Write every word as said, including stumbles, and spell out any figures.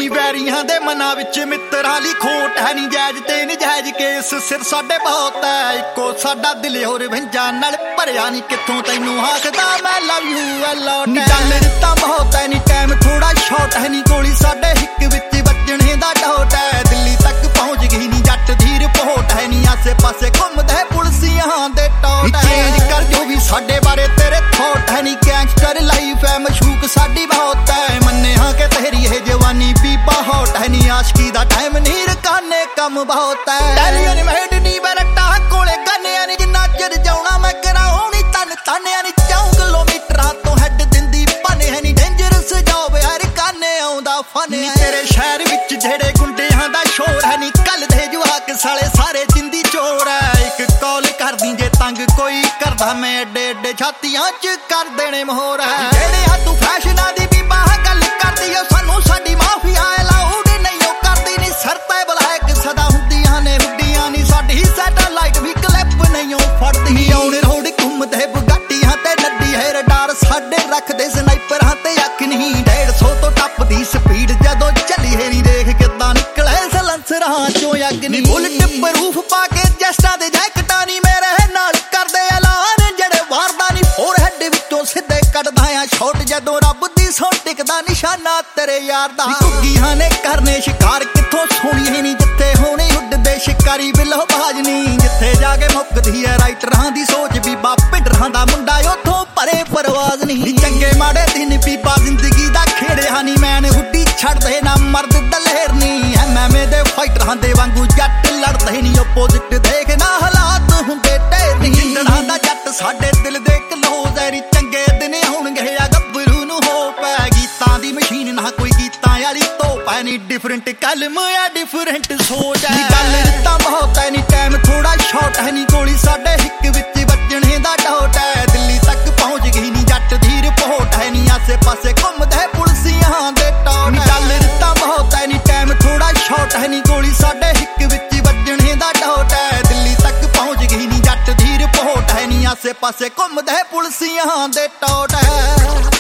ਨੀ ਵੈਰੀਆਂ ਦੇ ਮਨਾਂ ਵਿੱਚ ਮਿੱਤਰਾਂ ਲਈ ਖੋਟ ਹੈ ਨੀ ਜਾਇਜ਼ ਤੇ ਨਜਾਇਜ਼ ਕੇਸ ਸਿਰ ਸਾਡੇ ਬਹੁਤ ਹੈ ਇੱਕੋ ਸਾਡਾ ਦਿਲ ਹੋਰ ਵੰਜਾਂ ਨਾਲ ਭਰਿਆ ਨੀ ਕਿੱਥੋਂ ਤੈਨੂੰ ਆਖਦਾ ਮੈਂ ਲਵ ਯੂ ਐ ਲੋਟ ਨੀ ਗੱਲ ਦਿੱਤਾ ਬਹੁਤ ਹੈ ਨੀ ਟਾਈਮ ਥੋੜਾ ਸ਼ਾਰਟ ਹੈ ਨੀ ਗੋਲੀ ਸਾਡੇ ਹਿੱਕ ਵਿੱਚ ਵੱਜਣੇ ਦਾ ਡੋਟ ਹੈ ਦਿੱਲੀ ਤੱਕ ਪਹੁੰਚ ਗਈ ਨੀ ਜੱਟ ਦੀ ਰਿਪੋਰਟ ਹੈ ਨੀ ਆਸੇ ਪਾਸੇ ਘੁੰਮਦੇ ਪੁਲਸੀਆਂ ਦੇ ਟੋਟ ਚੇਂਜ ਕਰ ਜੋ ਵੀ ਸਾਡੇ ਬਾਰੇ ਤੇਰੇ ਥੋਟ ਹੈ ਨੀ ਗੈਂਗਸਟਰ ਲਾਈਫ ਹੈ ਮਸ਼ੂਕ ਸਾਡੀ ਬਹੁਤ ਹੈ ਮੰਨੇ ਹਾਂ ਕਿ ਤੇਰੀ ਇਹ ਜਵਾਨੀ ਵੀ ਬਹੁਤ ਹੈ ਨੀ ਆਸ਼ਕੀ ਦਾ ਟਾਈਮ ਨੀ ਰਕਾਨੇ ਕੰਮ ਬਹੁਤ ਹੈ ਟੈਲੀਅਨ ਮੈਡ ਨੀ ਬਰਟਾ ਕੋਲੇ ਗੰਨਿਆਂ ਨੀ ਜਿੰਨਾ ਚਿਰ ਜਾਉਣਾ ਮੈਂ ਕਰਾਉਣੀ ਤਨ ਤਾਨਿਆਂ ਨੀ ਚਾਉ ਕਿਲੋਮੀਟਰਾਂ ਤੋਂ ਹੈਡ ਦਿੰਦੀ ਪਾਨੇ ਹੈ ਨੀ ਡੇਂਜਰਸ ਜੌਬ ਹਰ ਕਾਨੇ ਆਉਂਦਾ ਫਨ ਤੇਰੇ ਸ਼ਹਿਰ ਵਿੱਚ ਜਿਹੜੇ ਗੁੰਡਿਆਂ ਦਾ ਸ਼ੋਰ ਹੈ ਨੀ ਕੱਲ ਦੇ ਜਵਾਕ ਸਾਲੇ ਸਾਰੇ ਜਿੰਦੀ ਚੋਰ ਹੈ ਇੱਕ ਕਾਲ ਕਰਦੀ ਜੇ ਤੰਗ ਕੋਈ ਕਰਦਾ ਮੈਂ ਏਡੇ ਏਡੇ ਛਾਤੀਆਂ ਚ ਕਰ ਦੇਣੇ ਮੋਹਰ ਹੈ ਜਿਹੜੇ ਆ ਤੂੰ ਫੈਸ਼ਨਾਂ ਦੀ ਵੀ ਬਾਹ ਗੱਲ ਕਰਦੀ ਓ ਸਾਨੂੰ ਸਾਡੀ ਮਾਫੀਆ ਅਲਾਉਡ ਨਹੀਂ ਓ ਕਰਦੀ ਨੀ ਸਰ ਤੇ ਬਲੈਕ ਸਦਾ ਹੁੰਦੀਆਂ ਨੇ ਹੁੱਡੀਆਂ ਨੀ ਸਾਡੀ ਸੈਟਲਾਈਟ ਵੀ ਕਲਿੱਪ ਨਹੀਂ ਓ ਫੜਦੀ ਆਉਣ ਰੋਡ ਘੁੰਮਦੇ ਬੁਗਾਟੀਆਂ ਤੇ ਲੱਡੀ ਹੈ ਰਡਾਰ ਸਾਡੇ ਰੱਖਦੇ ਸਨਾਈਪਰਾਂ ਤੇ ਅੱਖ ਨਹੀਂ ਡੇਢ ਸੌ ਤੋਂ ਟੱਪਦੀ ਸਪੀਡ ਜਦੋਂ ਚੱਲੀ ਹੈ ਨੀ ਦੇਖ ਕਿੱਦਾਂ ਨਿਕਲੇ ਸਲੰਸਰਾਂ ਚੋਂ ਅੱਗ ਨੀ ਬੁਲਟ ਪ੍ਰੂਫ ਪਾ ਕੇ ਜਸਟਾਂ ਦੇ ਜੈਕਟਾਂ ਨੀ ਮੇਰੇ ਨਾਲ ਕਰਦੇ ਐਲਾਨ ਜਿਹੜੇ ਵਾਰਦਾ ਨੀ ਹੋਰ ਹੈਡ ਵਿੱਚੋਂ ਸਿੱਧੇ ਕੱਢਦਾ ਆ ਛੋਟ ਜਦੋਂ ਰੱਬ ਦੀ ਸੌ ਟਿਕਦਾ ਨਿਸ਼ਾਨਾ ਤੇਰੇ ਯਾਰ ਦਾ ਘੁੱਗੀਆਂ ਨੇ ਕਰਨੇ ਸ਼ਿਕਾਰ ਕਿੱਥੋਂ ਸੋਹਣੀ ਨੀ ਜਿੱਥੇ ਹੋਣੀ ਉੱਡਦੇ ਸ਼ਿਕਾਰੀ ਬਿੱਲੋ ਬਾਜ ਨੀ ਜਿੱਥੇ ਜਾ ਕੇ ਮੁੱਕਦੀ ਐ ਰਾਈਟਰਾਂ ਦੀ ਸੋਚ ਬੀਬਾ ਪਿੰਡਰਾਂ ਦਾ ਮੁੰਡਾ ਉੱਥੋਂ ਪਰੇ ਪਰਵਾਜ਼ ਨਹੀਂ ਚੰਗੇ ਮਾੜੇ ਦਿਨ ਬੀਬਾ ਜ਼ਿੰਦਗੀ ਦਾ ਖੇੜਿਆ ਨੀ ਮੈਨ ਹੁੱਡੀ ਛੱਡਦੇ ਨਾ ਮਰਦ ਦਲੇਰ ਨੀ ਐਮਐਮਏ ਦੇ ਫਾਈਟਰਾਂ ਦੇ ਵਾਂਗੂ ਜੱਟ ਲੜਦੇ ਨੀ ਓਪੋਜ਼ਿਟ ਦੇਖ ਨਾ ਹਾਲਾਤ ਹੁੰਦੇ ਢੇਰ ਨੀ ਜਿੰਦੜਾਂ ਦਾ ਜੱਟ ਸਾਡੇ ਦਿਲ ਦੇ ਕਲੋਜ਼ ਐ ਰੀ ਚੰਗੇ ਦਿਨ ਹੋਣਗੇ ਆ ਗੱਭਰੂ ਨੂੰ ਹੋ ਪੈ ਗੀਤਾਂ ਦੀ ਮਸ਼ੀਨ ਨਾ ਕੋਈ ਗੀਤਾਂ ਵਾਲੀ ਧੋਪ ਐ ਨੀ ਡਿਫਰੈਂਟ ਕਲਮ ਐ ਡਿਫਰੈਂਟ ਸੋਚ ਐ ਗੱਲ ਦਿੱਤਾ ਬਹੁਤ ਐ ਨੀ ਟਾਈਮ ਥੋੜਾ ਸ਼ਾਰਟ ਹੈ ਨੀ ਗੋਲੀ ਸਾਡੇ ਹਿੱਕ ਵਿੱਚ ਵੱਜਣੇ ਦਾ ਡੋਟ ਐ ਦਿੱਲੀ ਤੱਕ ਪਹੁੰਚ ਗਈ ਨੀ ਜੱਟ ਦੀ ਰਿਪੋਰਟ ਹੈ ਨੀ ਆਸੇ ਪਾਸੇ ਘੁੰਮਦੇ ਪੁਲਸੀਆਂ ਦੇ ਟੋਟ ਗੱਲ ਦਿੱਤਾ ਬਹੁਤ ਐ ਨੀ ਟਾਈਮ ਥੋੜਾ ਸ਼ਾਰਟ ਹੈ ਨੀ ਗੋਲੀ ਸਾਡੇ ਹਿੱਕ ਵਿੱਚ ਵੱਜਣੇ ਦਾ ਡੋਟ ਐ ਦਿੱਲੀ ਤੱਕ ਪਹੁੰਚ ਗਈ ਨੀ ਜੱਟ ਦੀ ਰਿਪੋਰਟ ਹੈ ਨੀ ਆਸੇ ਪਾਸੇ ਘੁੰਮਦੇ ਪੁਲਸੀਆਂ ਦੇ ਟੋਟ ਐ